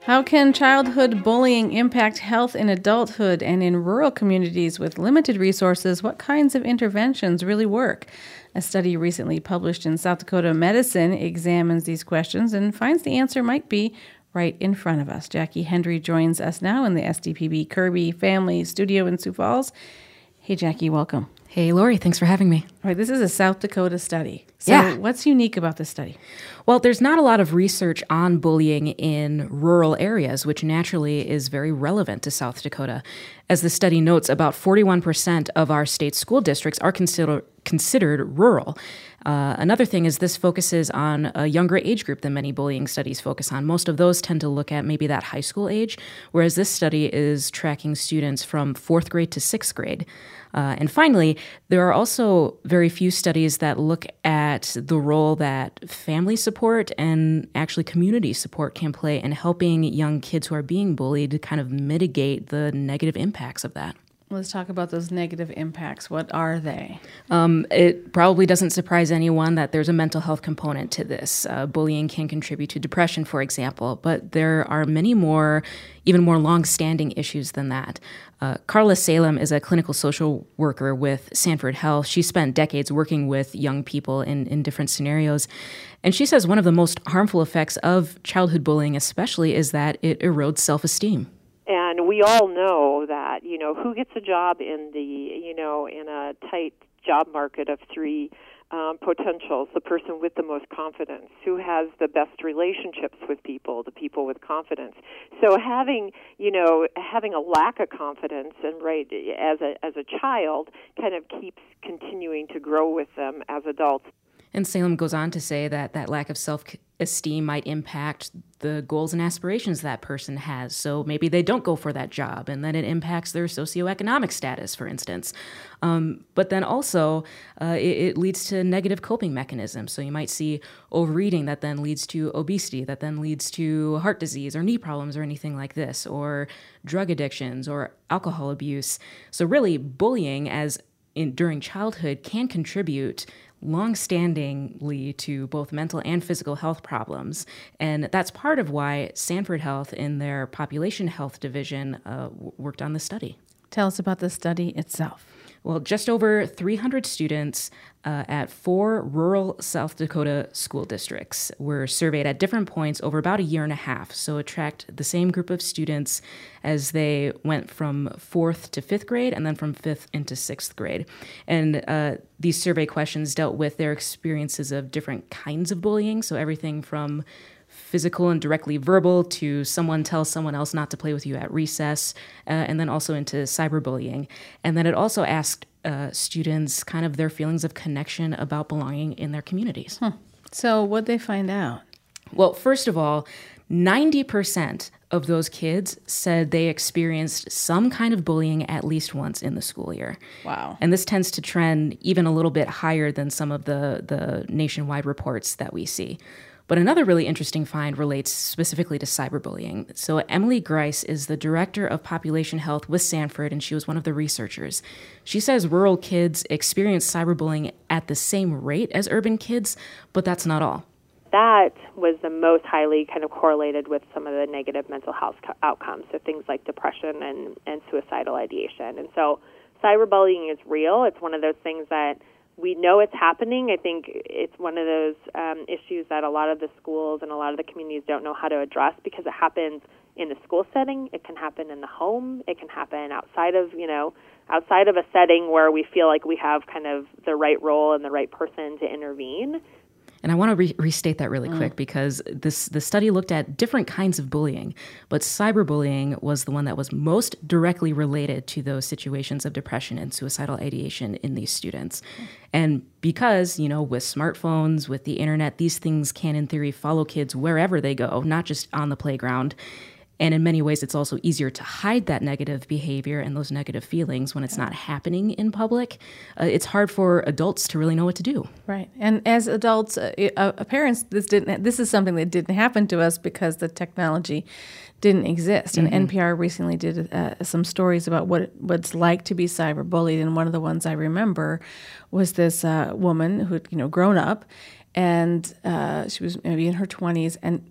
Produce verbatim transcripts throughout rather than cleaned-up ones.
How can childhood bullying impact health in adulthood? And in rural communities with limited resources, what kinds of interventions really work? A study recently published in South Dakota Medicine examines these questions and finds the answer might be right in front of us. Jackie Hendry joins us now in the S D P B Kirby Family Studio in Sioux Falls. Hey, Jackie, welcome. Hey, Lori, thanks for having me. All right, this is a South Dakota study. So yeah. What's unique about this study? Well, there's not a lot of research on bullying in rural areas, which naturally is very relevant to South Dakota. As the study notes, about forty-one percent of our state school districts are consider- considered rural. Uh, another thing is this focuses on a younger age group than many bullying studies focus on. Most of those tend to look at maybe that high school age, whereas this study is tracking students from fourth grade to sixth grade. Uh, and finally, there are also very few studies that look at the role that family support and actually community support can play in helping young kids who are being bullied to kind of mitigate the negative impacts of that. Let's talk about those negative impacts. What are they? Um, it probably doesn't surprise anyone that there's a mental health component to this. Uh, bullying can contribute to depression, for example, but there are many more, even more long-standing issues than that. Uh, Carla Salem is a clinical social worker with Sanford Health. She spent decades working with young people in, in different scenarios. And she says one of the most harmful effects of childhood bullying especially is that it erodes self-esteem. And we all know that, you know, who gets a job in the, you know, in a tight job market of three um, potentials, the person with the most confidence, who has the best relationships with people, the people with confidence. So having, you know, having a lack of confidence and right as a as a child kind of keeps continuing to grow with them as adults. And Salem goes on to say that that lack of self-esteem might impact the goals and aspirations that person has. So maybe they don't go for that job, and then it impacts their socioeconomic status, for instance. Um, but then also, uh, it, it leads to negative coping mechanisms. So you might see overeating that then leads to obesity, that then leads to heart disease or knee problems or anything like this, or drug addictions or alcohol abuse. So really, bullying as in, during childhood can contribute long-standingly to both mental and physical health problems. And that's part of why Sanford Health in their population health division uh, worked on the study. Tell us about the study itself. Well, just over three hundred students uh, at four rural South Dakota school districts were surveyed at different points over about a year and a half. So it tracked the same group of students as they went from fourth to fifth grade and then from fifth into sixth grade. And uh, these survey questions dealt with their experiences of different kinds of bullying. So everything from physical and directly verbal to someone tells someone else not to play with you at recess, uh, and then also into cyberbullying. And then it also asked uh, students kind of their feelings of connection about belonging in their communities. Huh. So what'd they find out? Well, first of all, ninety percent of those kids said they experienced some kind of bullying at least once in the school year. Wow. And this tends to trend even a little bit higher than some of the, the nationwide reports that we see. But another really interesting find relates specifically to cyberbullying. So Emily Grice is the director of population health with Sanford, and she was one of the researchers. She says rural kids experience cyberbullying at the same rate as urban kids, but that's not all. That was the most highly kind of correlated with some of the negative mental health co- outcomes, so things like depression and, and suicidal ideation. And so cyberbullying is real. It's one of those things that we know it's happening. I think it's one of those um, issues that a lot of the schools and a lot of the communities don't know how to address because it happens in the school setting. It can happen in the home. It can happen outside of, you know, outside of a setting where we feel like we have kind of the right role and the right person to intervene. And I want to re- restate that really mm. quick because this the study looked at different kinds of bullying, but cyberbullying was the one that was most directly related to those situations of depression and suicidal ideation in these students. Mm. And because, you know, with smartphones, with the internet, these things can, in theory, follow kids wherever they go, not just on the playground. And in many ways, it's also easier to hide that negative behavior and those negative feelings when it's not happening in public. Uh, it's hard for adults to really know what to do. Right. And as adults, uh, uh, parents, this didn't. This is something that didn't happen to us because the technology didn't exist. And mm-hmm. N P R recently did uh, some stories about what, it, what it's like to be cyberbullied. And one of the ones I remember was this uh, woman who had, you know, grown up, and uh, she was maybe in her twenties, and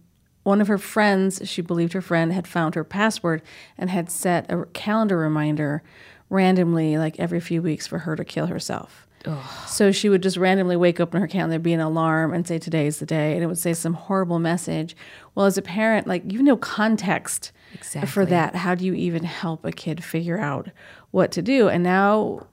one of her friends, she believed her friend, had found her password and had set a calendar reminder randomly, like every few weeks, for her to kill herself. Ugh. So she would just randomly wake up in her calendar, there'd be an alarm, and say, today's the day, and it would say some horrible message. Well, as a parent, like, you have no context exactly. for that. How do you even help a kid figure out what to do? And now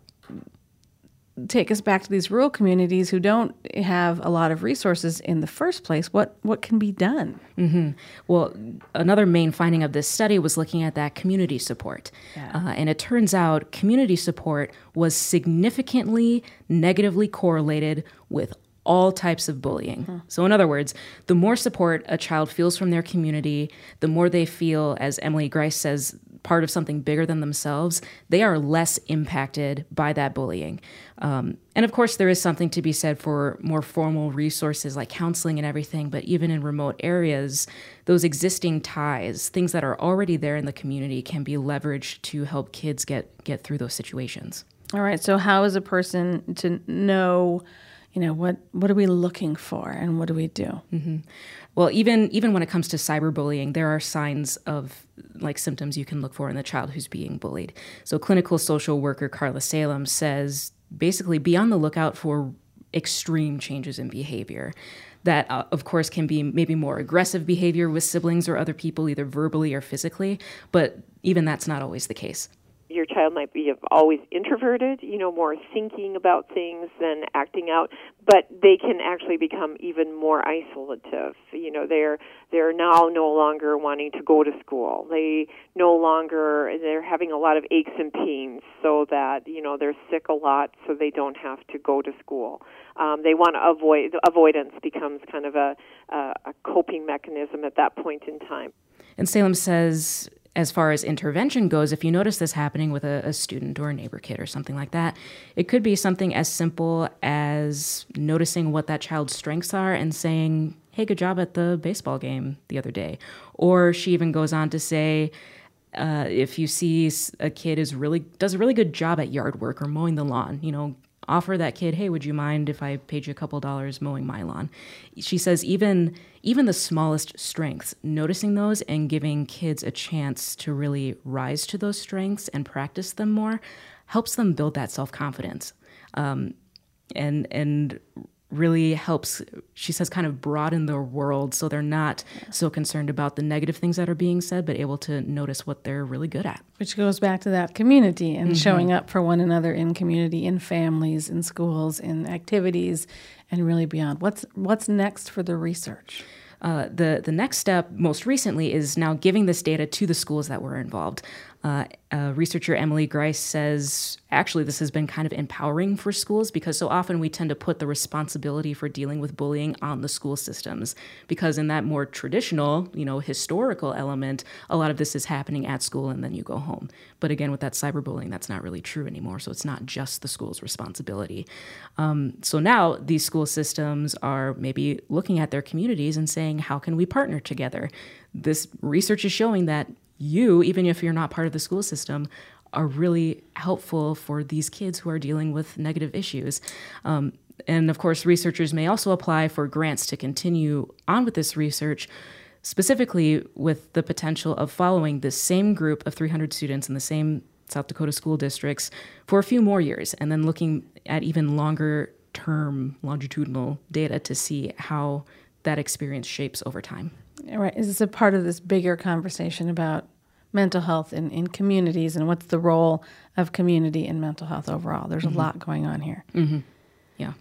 take us back to these rural communities who don't have a lot of resources in the first place. What what can be done? Mm-hmm. Well, another main finding of this study was looking at that community support. Yeah. Uh, and it turns out community support was significantly negatively correlated with all types of bullying. Hmm. So in other words, the more support a child feels from their community, the more they feel, as Emily Grice says, part of something bigger than themselves, they are less impacted by that bullying. Um, and of course, there is something to be said for more formal resources like counseling and everything, but even in remote areas, those existing ties, things that are already there in the community, can be leveraged to help kids get, get through those situations. All right, so how is a person to know, you know, what, what are we looking for and what do we do? Mm-hmm. Well, even even when it comes to cyberbullying, there are signs of like symptoms you can look for in the child who's being bullied. So clinical social worker Carla Salem says basically be on the lookout for extreme changes in behavior. That, uh, of course, can be maybe more aggressive behavior with siblings or other people, either verbally or physically, but even that's not always the case. Your child might be always introverted, you know, more thinking about things than acting out, but they can actually become even more isolative. You know, they're they're now no longer wanting to go to school. They no longer, they're having a lot of aches and pains so that, you know, they're sick a lot so they don't have to go to school. Um, they want to avoid, avoidance becomes kind of a, a, a coping mechanism at that point in time. And Salem says, as far as intervention goes, if you notice this happening with a, a student or a neighbor kid or something like that, it could be something as simple as noticing what that child's strengths are and saying, hey, good job at the baseball game the other day. Or she even goes on to say, uh, if you see a kid is really does a really good job at yard work or mowing the lawn, you know, offer that kid, hey, would you mind if I paid you a couple dollars mowing my lawn? She says even even the smallest strengths, noticing those and giving kids a chance to really rise to those strengths and practice them more helps them build that self-confidence. Um, and and really helps, she says, kind of broaden their world so they're not so concerned about the negative things that are being said, but able to notice what they're really good at. Which goes back to that community and mm-hmm. showing up for one another in community, in families, in schools, in activities, and really beyond. What's what's next for the research? Uh, the, the next step, most recently, is now giving this data to the schools that were involved. Uh, uh, researcher Emily Grice says, actually, this has been kind of empowering for schools because so often we tend to put the responsibility for dealing with bullying on the school systems because in that more traditional, you know, historical element, a lot of this is happening at school and then you go home. But again, with that cyberbullying, that's not really true anymore. So it's not just the school's responsibility. Um, so now these school systems are maybe looking at their communities and saying, how can we partner together? This research is showing that you, even if you're not part of the school system, are really helpful for these kids who are dealing with negative issues. Um, and of course, researchers may also apply for grants to continue on with this research, specifically with the potential of following this same group of three hundred students in the same South Dakota school districts for a few more years, and then looking at even longer term longitudinal data to see how that experience shapes over time. Right. Is this a part of this bigger conversation about mental health in, in communities and what's the role of community in mental health overall? There's mm-hmm. a lot going on here. Mm-hmm. Yeah.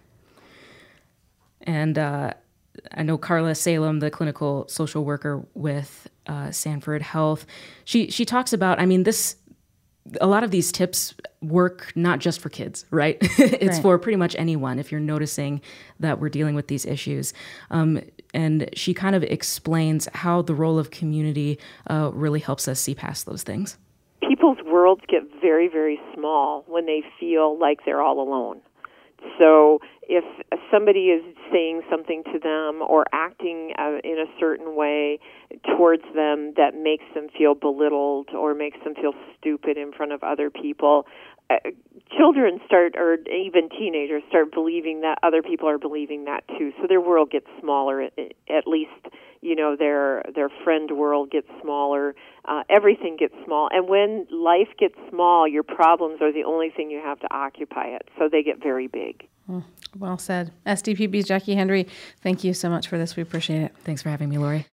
And uh, I know Carla Salem, the clinical social worker with uh, Sanford Health, she she talks about, I mean, this, a lot of these tips work not just for kids, right? It's right. for pretty much anyone if you're noticing that we're dealing with these issues. Um, and she kind of explains how the role of community uh, really helps us see past those things. People's worlds get very, very small when they feel like they're all alone. So if somebody is saying something to them or acting uh, in a certain way towards them that makes them feel belittled or makes them feel stupid in front of other people, uh, children start, or even teenagers start believing that other people are believing that too. So their world gets smaller. At least, you know, their their friend world gets smaller. Uh, everything gets small. And when life gets small, your problems are the only thing you have to occupy it. So they get very big. Mm, well said. S D P B's Jackie Hendry, thank you so much for this. We appreciate it. Thanks for having me, Lori.